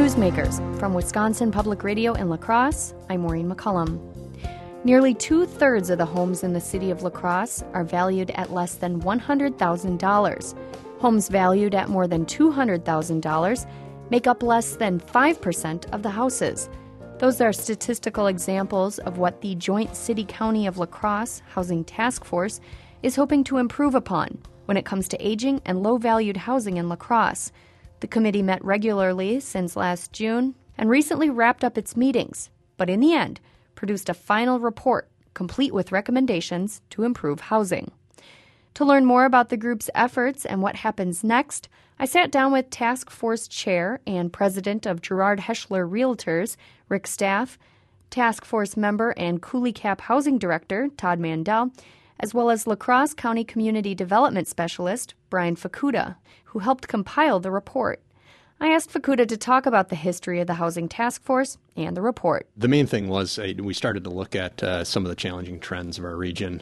Newsmakers from Wisconsin Public Radio in La Crosse, I'm Maureen McCullum. Nearly two-thirds of the homes in the city of La Crosse are valued at less than $100,000. Homes valued at more than $200,000 make up less than 5% of the houses. Those are statistical examples of what the Joint City-County of La Crosse Housing Task Force is hoping to improve upon when it comes to aging and low-valued housing in La Crosse. The committee met regularly since last June and recently wrapped up its meetings, but in the end, produced a final report complete with recommendations to improve housing. To learn more about the group's efforts and what happens next, I sat down with Task Force Chair and President of Gerard Heschler Realtors, Rick Staff, Task Force member and Coulee Cap Housing Director, Todd Mandel, as well as La Crosse County Community Development Specialist, Brian Fukuda, who helped compile the report. I asked Fukuda to talk about the history of the Housing Task Force and the report. The main thing was we started to look at some of the challenging trends of our region.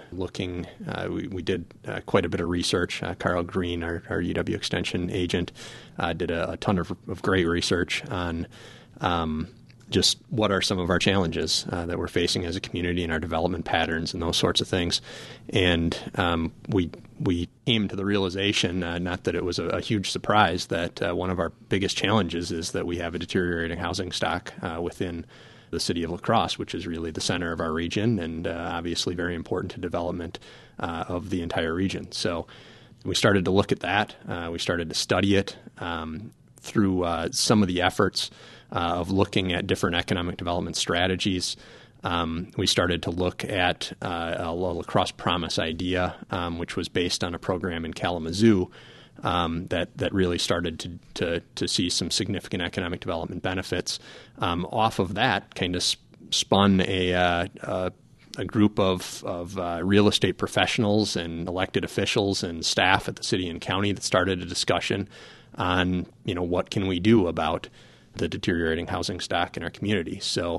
We did quite a bit of research. Carl Green, our UW Extension agent, did a ton of great research on just what are some of our challenges that we're facing as a community and our development patterns and those sorts of things. And we came to the realization, not that it was a huge surprise, that one of our biggest challenges is that we have a deteriorating housing stock within the city of La Crosse, which is really the center of our region and obviously very important to development of the entire region. So we started to look at that. We started to study it through some of the efforts of looking at different economic development strategies. We started to look at a La Crosse Promise idea, which was based on a program in Kalamazoo that really started to see some significant economic development benefits. Off of that, kind of spun a group of real estate professionals and elected officials and staff at the city and county that started a discussion on, what can we do about the deteriorating housing stock in our community. So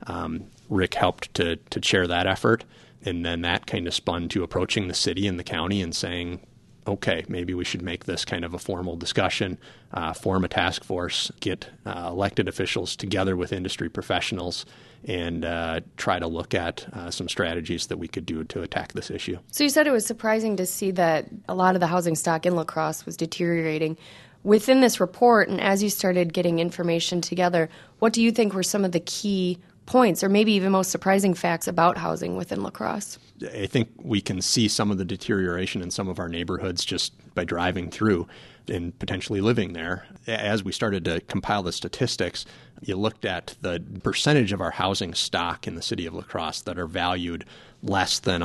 Rick helped to chair that effort, and then that kind of spun to approaching the city and the county and saying, okay, maybe we should make this kind of a formal discussion, form a task force, get elected officials together with industry professionals, and try to look at some strategies that we could do to attack this issue. So you said it was surprising to see that a lot of the housing stock in La Crosse was deteriorating. Within this report, and as you started getting information together, what do you think were some of the key points or maybe even most surprising facts about housing within La Crosse? I think we can see some of the deterioration in some of our neighborhoods just by driving through and potentially living there. As we started to compile the statistics, you looked at the percentage of our housing stock in the city of La Crosse that are valued less than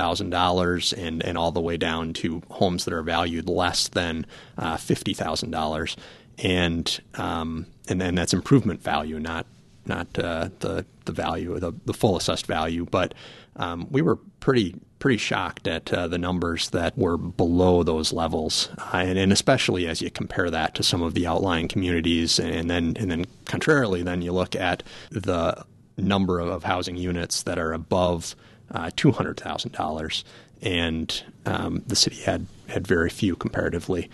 $100,000 and all the way down to homes that are valued less than $50,000. And then that's improvement value, not the value, the full assessed value. But we were pretty shocked at the numbers that were below those levels, and especially as you compare that to some of the outlying communities, and then contrarily, then you look at the number of housing units that are above $200,000, and the city had very few comparatively.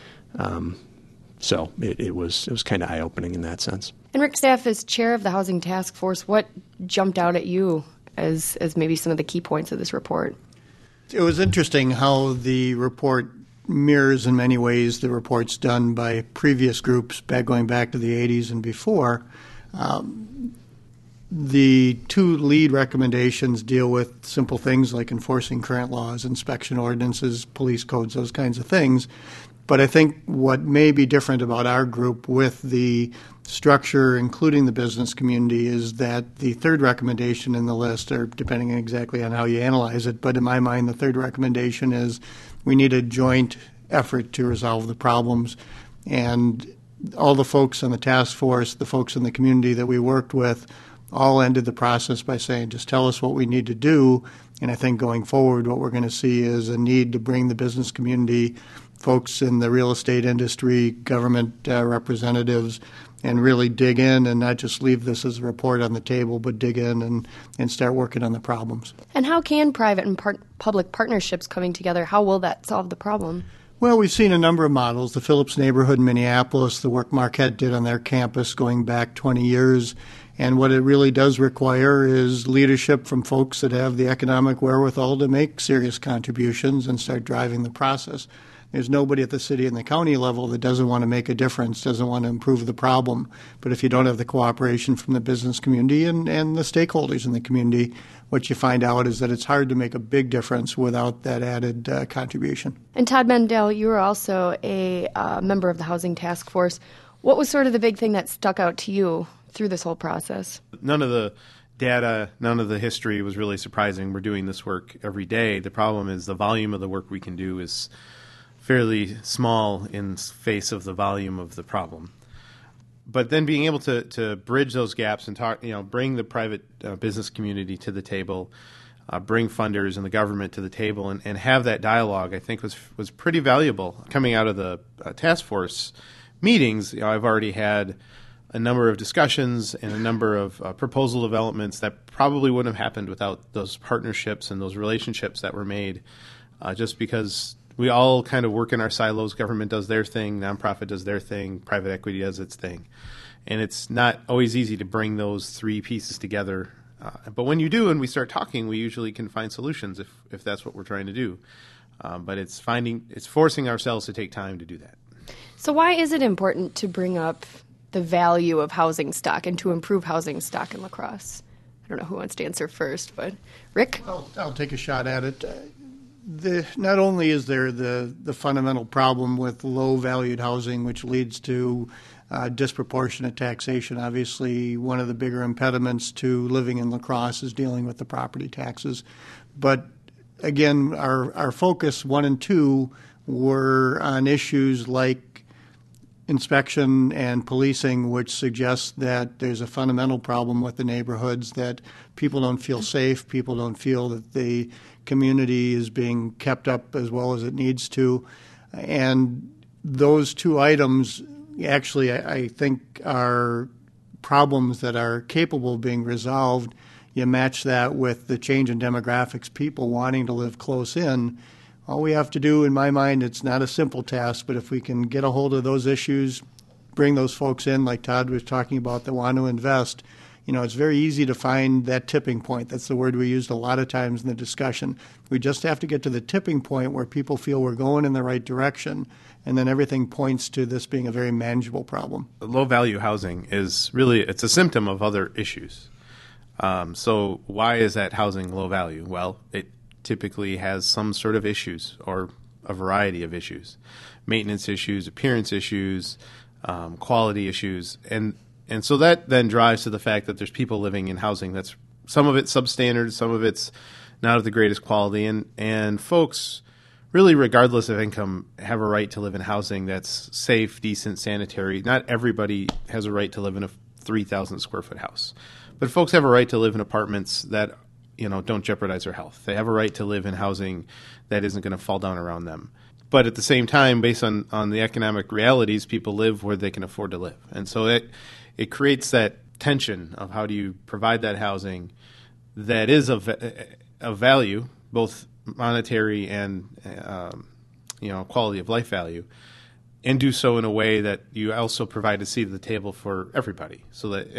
So it was kind of eye-opening in that sense. And Rick Staff, as chair of the Housing Task Force, what jumped out at you as maybe some of the key points of this report? It was interesting how the report mirrors in many ways the reports done by previous groups going back to the 80s and before. The two lead recommendations deal with simple things like enforcing current laws, inspection ordinances, police codes, those kinds of things. But I think what may be different about our group with the structure, including the business community, is that the third recommendation in the list, or depending exactly on how you analyze it, but in my mind the third recommendation is we need a joint effort to resolve the problems. And all the folks on the task force, the folks in the community that we worked with, all ended the process by saying, just tell us what we need to do. And I think going forward, what we're going to see is a need to bring the business community, folks in the real estate industry, government representatives, and really dig in and not just leave this as a report on the table, but dig in and start working on the problems. And how can private and public partnerships coming together, how will that solve the problem? Well, we've seen a number of models. The Phillips neighborhood in Minneapolis, the work Marquette did on their campus going back 20 years. And what it really does require is leadership from folks that have the economic wherewithal to make serious contributions and start driving the process. There's nobody at the city and the county level that doesn't want to make a difference, doesn't want to improve the problem. But if you don't have the cooperation from the business community and the stakeholders in the community, what you find out is that it's hard to make a big difference without that added contribution. And Todd Mendel, you were also a member of the Housing Task Force. What was sort of the big thing that stuck out to you through this whole process? None of the data, none of the history was really surprising. We're doing this work every day. The problem is the volume of the work we can do is fairly small in face of the volume of the problem. But then being able to bridge those gaps and talk, bring the private business community to the table, bring funders and the government to the table, and have that dialogue, I think was pretty valuable. Coming out of the task force meetings, I've already had a number of discussions and a number of proposal developments that probably wouldn't have happened without those partnerships and those relationships that were made, just because we all kind of work in our silos. Government does their thing, nonprofit does their thing, private equity does its thing. And it's not always easy to bring those three pieces together. But when you do and we start talking, we usually can find solutions if that's what we're trying to do. But it's forcing ourselves to take time to do that. So why is it important to bring up the value of housing stock and to improve housing stock in La Crosse? I don't know who wants to answer first, but Rick? I'll take a shot at it. Not only is there the fundamental problem with low-valued housing, which leads to disproportionate taxation. Obviously, one of the bigger impediments to living in La Crosse is dealing with the property taxes. But again, our focus 1 and 2 were on issues like inspection and policing, which suggests that there's a fundamental problem with the neighborhoods, that people don't feel safe, people don't feel that the community is being kept up as well as it needs to. And those two items actually, I think, are problems that are capable of being resolved. You match that with the change in demographics, people wanting to live close in. All we have to do, in my mind, it's not a simple task, but if we can get a hold of those issues, bring those folks in, like Todd was talking about, that want to invest, it's very easy to find that tipping point. That's the word we used a lot of times in the discussion. We just have to get to the tipping point where people feel we're going in the right direction, and then everything points to this being a very manageable problem. Low-value housing it's a symptom of other issues. So why is that housing low value? Well, it typically has some sort of issues or a variety of issues. Maintenance issues, appearance issues, quality issues, and so that then drives to the fact that there's people living in housing that's some of it's substandard, some of it's not of the greatest quality, and folks, really regardless of income, have a right to live in housing that's safe, decent, sanitary. Not everybody has a right to live in a 3,000 square foot house, but folks have a right to live in apartments that don't jeopardize their health. They have a right to live in housing that isn't going to fall down around them. But at the same time, based on the economic realities, people live where they can afford to live, and so it creates that tension of how do you provide that housing that is of value, both monetary and quality of life value, and do so in a way that you also provide a seat at the table for everybody. So that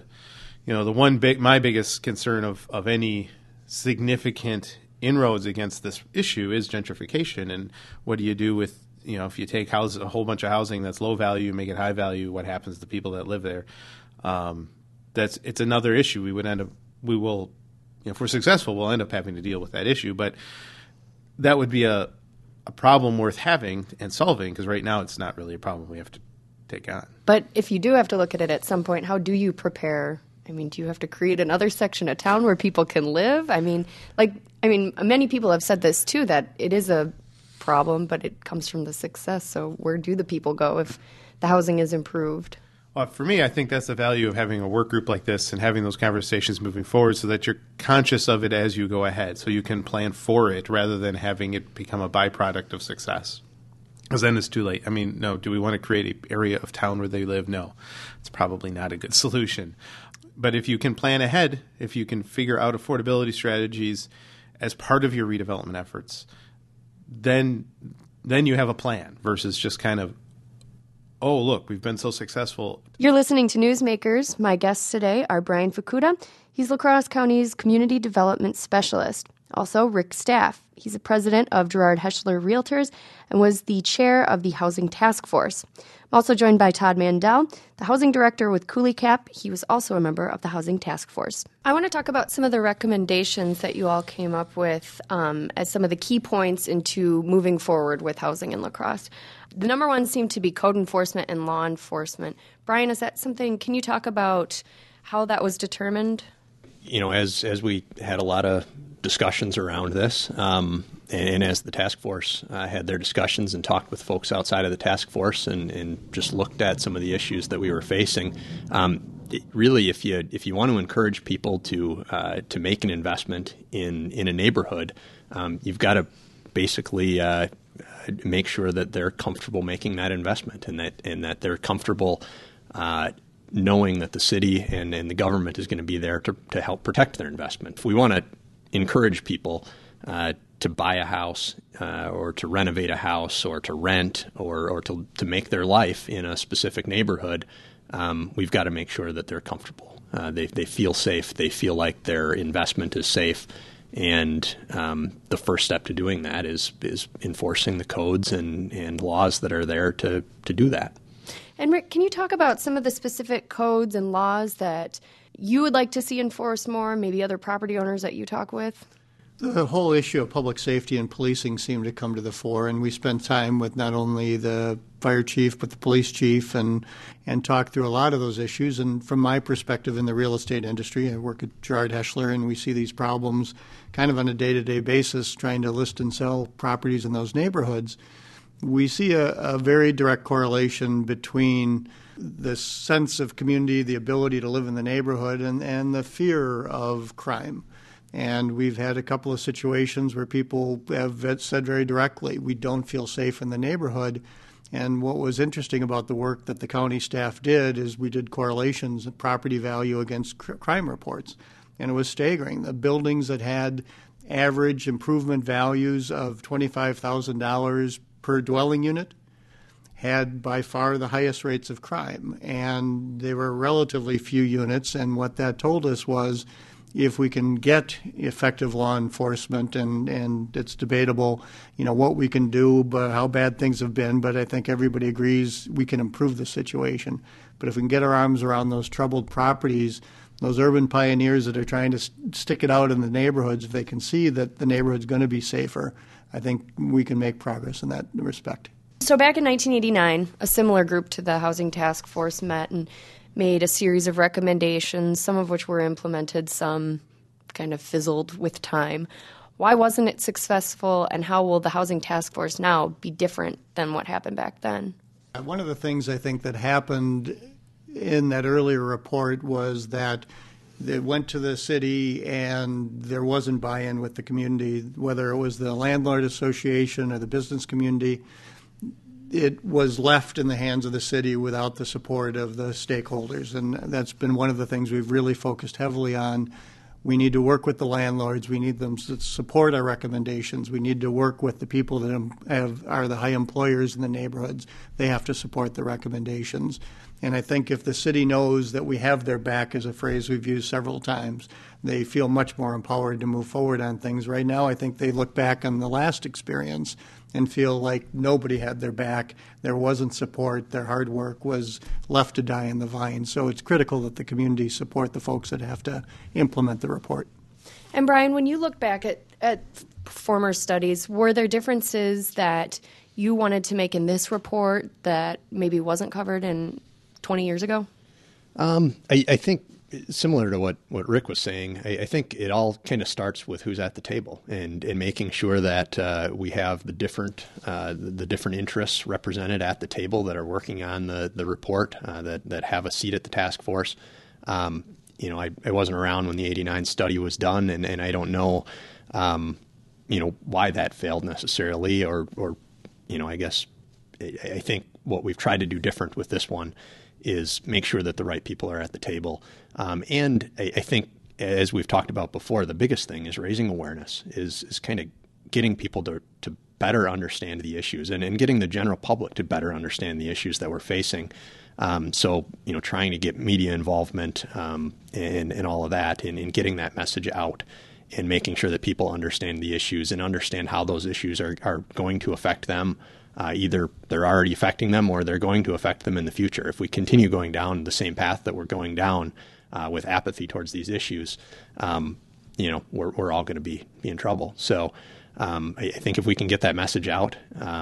my biggest concern of any significant inroads against this issue is gentrification, and what do you do with if you take a whole bunch of housing that's low value, make it high value, what happens to the people that live there? It's another issue. We will, if we're successful, we'll end up having to deal with that issue. But that would be a problem worth having and solving, because right now it's not really a problem we have to take on. But if you do have to look at it at some point, how do you prepare? Do you have to create another section of town where people can live? Many people have said this too, that it is a problem, but it comes from the success. So where do the people go if the housing is improved? Well, for me, I think that's the value of having a work group like this and having those conversations moving forward, so that you're conscious of it as you go ahead, so you can plan for it rather than having it become a byproduct of success. Because then it's too late. No. Do we want to create an area of town where they live? No. It's probably not a good solution. But if you can plan ahead, if you can figure out affordability strategies as part of your redevelopment efforts, then then you have a plan versus just kind of, oh, look, we've been so successful. You're listening to Newsmakers. My guests today are Brian Fukuda. He's La Crosse County's Community Development Specialist. Also, Rick Staff. He's the president of Gerard Heschler Realtors and was the chair of the Housing Task Force. I'm also joined by Todd Mandel, the housing director with Cooley Cap. He was also a member of the Housing Task Force. I want to talk about some of the recommendations that you all came up with as some of the key points into moving forward with housing in La Crosse. The number one seemed to be code enforcement and law enforcement. Brian, is that something, can you talk about how that was determined? You know, as we had a lot of discussions around this, and as the task force had their discussions and talked with folks outside of the task force and just looked at some of the issues that we were facing, really, if you want to encourage people to make an investment in a neighborhood, you've got to basically make sure that they're comfortable making that investment and that they're comfortable knowing that the city and the government is going to be there to help protect their investment. If we want to encourage people to buy a house or to renovate a house or to rent or to make their life in a specific neighborhood, we've got to make sure that they're comfortable. They feel safe. They feel like their investment is safe. And the first step to doing that is enforcing the codes and laws that are there to do that. And Rick, can you talk about some of the specific codes and laws that you would like to see enforced more, maybe other property owners that you talk with? The whole issue of public safety and policing seemed to come to the fore, and we spent time with not only the fire chief but the police chief and talked through a lot of those issues. And from my perspective in the real estate industry, I work at Gerard Heschler, and we see these problems kind of on a day-to-day basis trying to list and sell properties in those neighborhoods. We see a very direct correlation between the sense of community, the ability to live in the neighborhood, and the fear of crime. And we've had a couple of situations where people have said very directly, we don't feel safe in the neighborhood. And what was interesting about the work that the county staff did is we did correlations of property value against crime reports. And it was staggering. The buildings that had average improvement values of $25,000 per dwelling unit had by far the highest rates of crime. And they were relatively few units. And what that told us was if we can get effective law enforcement, and it's debatable, what we can do, but how bad things have been, but I think everybody agrees we can improve the situation. But if we can get our arms around those troubled properties, those urban pioneers that are trying to stick it out in the neighborhoods, if they can see that the neighborhood's going to be safer, I think we can make progress in that respect. So back in 1989, a similar group to the Housing Task Force met and made a series of recommendations, some of which were implemented, some kind of fizzled with time. Why wasn't it successful, and how will the Housing Task Force now be different than what happened back then? One of the things I think that happened in that earlier report was that it went to the city and there wasn't buy-in with the community, whether it was the landlord association or the business community. It was left in the hands of the city without the support of the stakeholders, and that's been one of the things we've really focused heavily on. We need to work with the landlords. We need them to support our recommendations. We need to work with the people that are the high employers in the neighborhoods. They have to support the recommendations. And I think if the city knows that we have their back, is a phrase we've used several times, they feel much more empowered to move forward on things. Right now, I think they look back on the last experience and feel like nobody had their back, there wasn't support, their hard work was left to die in the vine. So it's critical that the community support the folks that have to implement the report. And Brian, when you look back at former studies, were there differences that you wanted to make in this report that maybe wasn't covered in 20 years ago? I think similar to what Rick was saying, I think it all kind of starts with who's at the table and making sure that we have the different interests represented at the table that are working on the report, that have a seat at the task force. I wasn't around when the '89 study was done, and I don't know, why that failed necessarily, or I guess I think what we've tried to do different with this one is make sure that the right people are at the table. And I think, as we've talked about before, the biggest thing is raising awareness, is kind of getting people to better understand the issues and getting the general public to better understand the issues that we're facing. So, trying to get media involvement and all of that and getting that message out and making sure that people understand the issues and understand how those issues are going to affect them. Either they're already affecting them or they're going to affect them in the future. If we continue going down the same path that we're going down with apathy towards these issues, we're all going to be in trouble. So I think if we can get that message out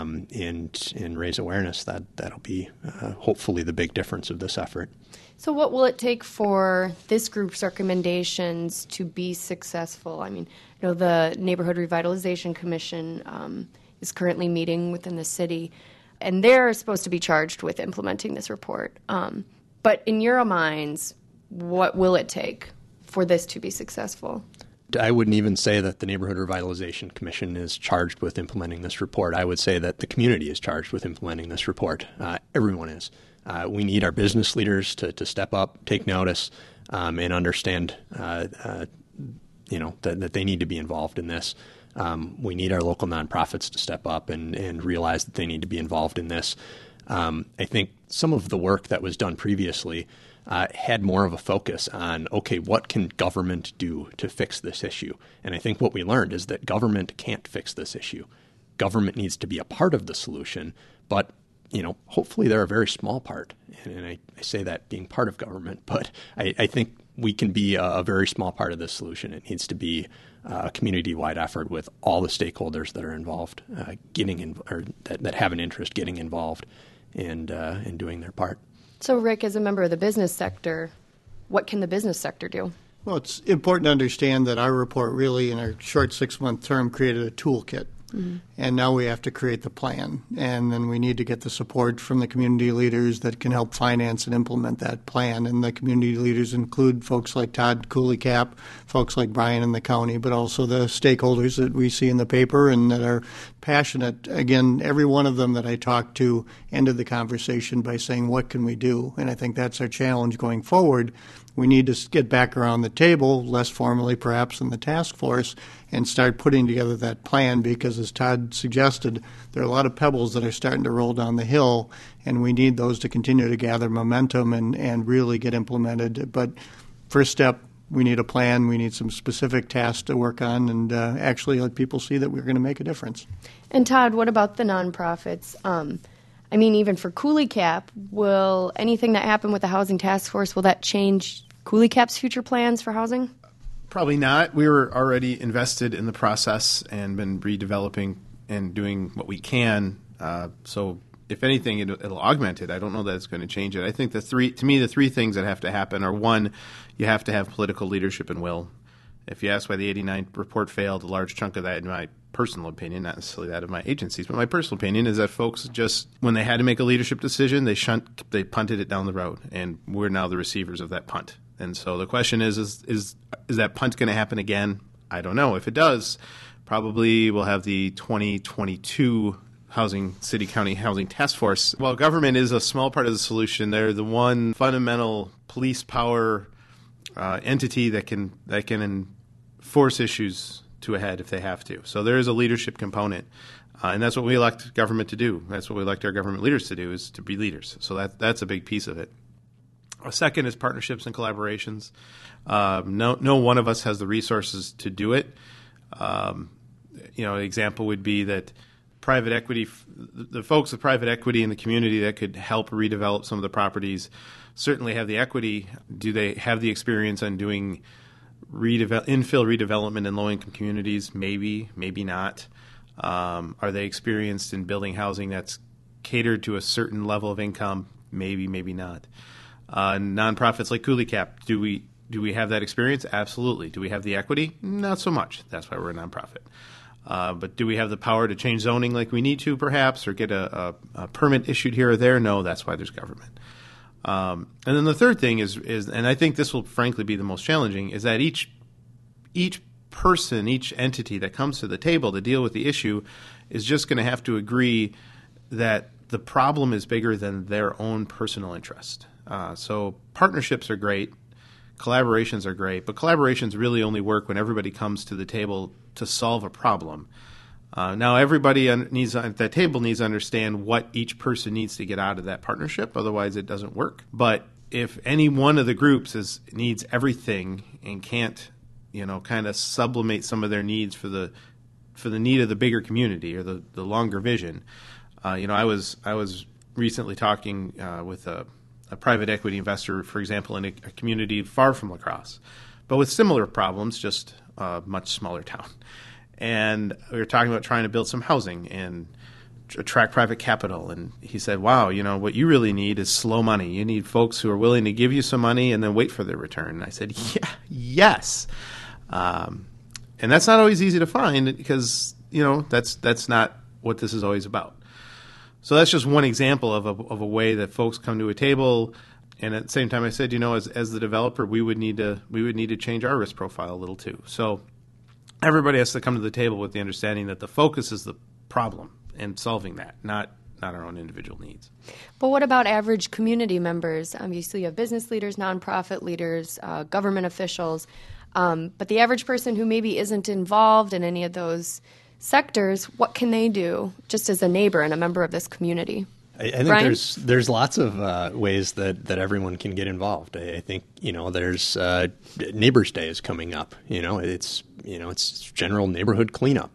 and raise awareness, that'll be hopefully the big difference of this effort. So what will it take for this group's recommendations to be successful? I mean, the Neighborhood Revitalization Commission is currently meeting within the city, and they're supposed to be charged with implementing this report. But in your minds, what will it take for this to be successful? I wouldn't even say that the Neighborhood Revitalization Commission is charged with implementing this report. I would say that the community is charged with implementing this report. Everyone is. We need our business leaders to step up, take notice, and understand that they need to be involved in this. We need our local nonprofits to step up and realize that they need to be involved in this. I think some of the work that was done previously had more of a focus on, okay, what can government do to fix this issue? And I think what we learned is that government can't fix this issue. Government needs to be a part of the solution, but hopefully they're a very small part. And I say that being part of government, but I think we can be a very small part of this solution. It needs to be a community-wide effort with all the stakeholders that are involved, that have an interest getting involved and doing their part. So, Rick, as a member of the business sector, what can the business sector do? Well, it's important to understand that our report really, in our short 6-month term, created a toolkit. Mm-hmm. And now we have to create the plan. And then we need to get the support from the community leaders that can help finance and implement that plan. And the community leaders include folks like Todd Cooleycap, folks like Brian in the county, but also the stakeholders that we see in the paper and that are passionate. Again, every one of them that I talked to ended the conversation by saying, what can we do? And I think that's our challenge going forward. We need to get back around the table, less formally perhaps than the task force, and start putting together that plan because, as Todd suggested, there are a lot of pebbles that are starting to roll down the hill, and we need those to continue to gather momentum and really get implemented. But first step, we need a plan. We need some specific tasks to work on and actually let people see that we're going to make a difference. And Todd, what about the nonprofits? Even for Cooleycap, will anything that happened with the Housing Task Force, will that change Cooleycap's future plans for housing? Probably not. We were already invested in the process and been redeveloping and doing what we can. So if anything, it'll augment it. I don't know that it's going to change it. I think the three things that have to happen are, one, you have to have political leadership and will. If you ask why the 89 report failed, a large chunk of that, in my personal opinion, not necessarily that of my agencies, but my personal opinion is that folks just, when they had to make a leadership decision, they punted it down the road, and we're now the receivers of that punt. And so the question is that punt going to happen again? I don't know. If it does, probably we'll have the 2022 City County Housing Task Force. While government is a small part of the solution, they're the one fundamental police power entity that can force issues to a head if they have to. So there is a leadership component, and that's what we elect government to do. That's what we elect our government leaders to do, is to be leaders. So that's a big piece of it. A second is partnerships and collaborations. No one of us has the resources to do it. An example would be that private equity, the folks with private equity in the community that could help redevelop some of the properties certainly have the equity. Do they have the experience on doing infill redevelopment in low-income communities? Maybe, maybe not. Are they experienced in building housing that's catered to a certain level of income? Maybe, maybe not. Nonprofits like Cooleycap, do we have that experience? Absolutely. Do we have the equity? Not so much. That's why we're a nonprofit. But do we have the power to change zoning like we need to, perhaps, or get a permit issued here or there? No, that's why there's government. And then the third thing is, and I think this will frankly be the most challenging, is that each person, each entity that comes to the table to deal with the issue is just going to have to agree that the problem is bigger than their own personal interest. So partnerships are great, collaborations are great, but collaborations really only work when everybody comes to the table to solve a problem. Now, everybody at that table needs to understand what each person needs to get out of that partnership. Otherwise, it doesn't work. But if any one of the groups needs everything and can't, kind of sublimate some of their needs for the need of the bigger community or the longer vision, I was recently talking with a private equity investor, for example, in a community far from La Crosse, but with similar problems, just a much smaller town. And we were talking about trying to build some housing and attract private capital. And he said, wow, what you really need is slow money. You need folks who are willing to give you some money and then wait for their return. And I said, yes. And that's not always easy to find because, that's not what this is always about. So that's just one example of a way that folks come to a table. And at the same time, I said, as the developer, we would need to change our risk profile a little too. So everybody has to come to the table with the understanding that the focus is the problem and solving that, not our own individual needs. But what about average community members? Obviously, you have business leaders, nonprofit leaders, government officials. But the average person who maybe isn't involved in any of those sectors, what can they do just as a neighbor and a member of this community? I think Brian? there's lots of ways that everyone can get involved. I think there's Neighbors Day is coming up. It's general neighborhood cleanup.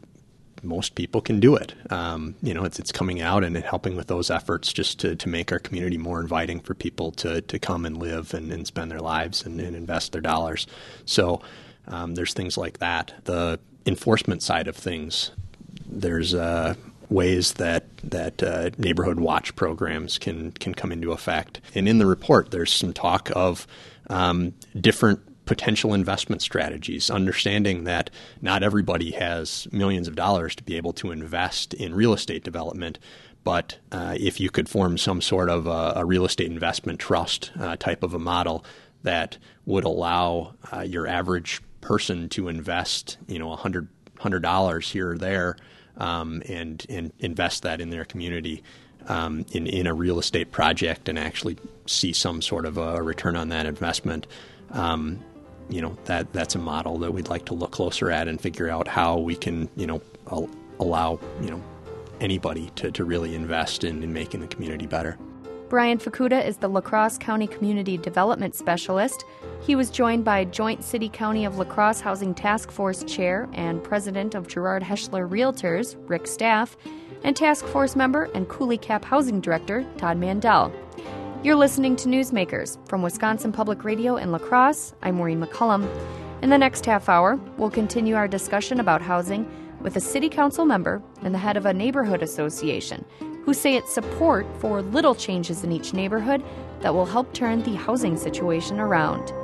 Most people can do it. It's coming out and helping with those efforts just to make our community more inviting for people to come and live and spend their lives and invest their dollars. So there's things like that. The enforcement side of things, there's ways that neighborhood watch programs can come into effect. And in the report, there's some talk of different potential investment strategies, understanding that not everybody has millions of dollars to be able to invest in real estate development. But if you could form some sort of a real estate investment trust type of a model that would allow your average person to invest, $100 here or there, and invest that in their community in a real estate project and actually see some sort of a return on that investment. That's a model that we'd like to look closer at and figure out how we can, allow, anybody to really invest in making the community better. Brian Fukuda is the La Crosse County Community Development Specialist. He was joined by Joint City County of La Crosse Housing Task Force Chair and President of Gerard Heschler Realtors, Rick Staff, and Task Force member and Coulee Cap Housing Director, Todd Mandel. You're listening to Newsmakers from Wisconsin Public Radio in La Crosse. I'm Maureen McCullum. In the next half hour, we'll continue our discussion about housing with a city council member and the head of a neighborhood association who say it's support for little changes in each neighborhood that will help turn the housing situation around.